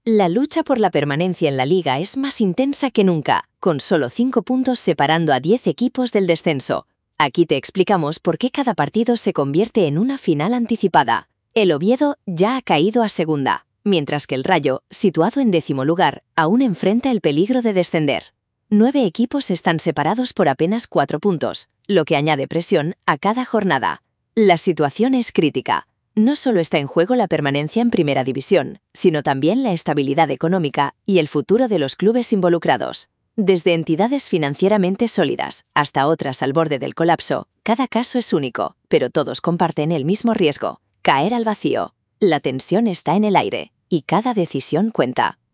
La lucha por la permanencia en la Liga es más intensa que nunca, con solo 5 puntos separando a 10 equipos del descenso. Aquí te explicamos por qué cada partido se convierte en una final anticipada. El Oviedo ya ha caído a segunda, mientras que el Rayo, situado en 10º lugar, aún enfrenta el peligro de descender. 9 equipos están separados por apenas 4 puntos, lo que añade presión a cada jornada. La situación es crítica. No solo está en juego la permanencia en Primera División, sino también la estabilidad económica y el futuro de los clubes involucrados. Desde entidades financieramente sólidas hasta otras al borde del colapso, cada caso es único, pero todos comparten el mismo riesgo: caer al vacío. La tensión está en el aire, y cada decisión cuenta.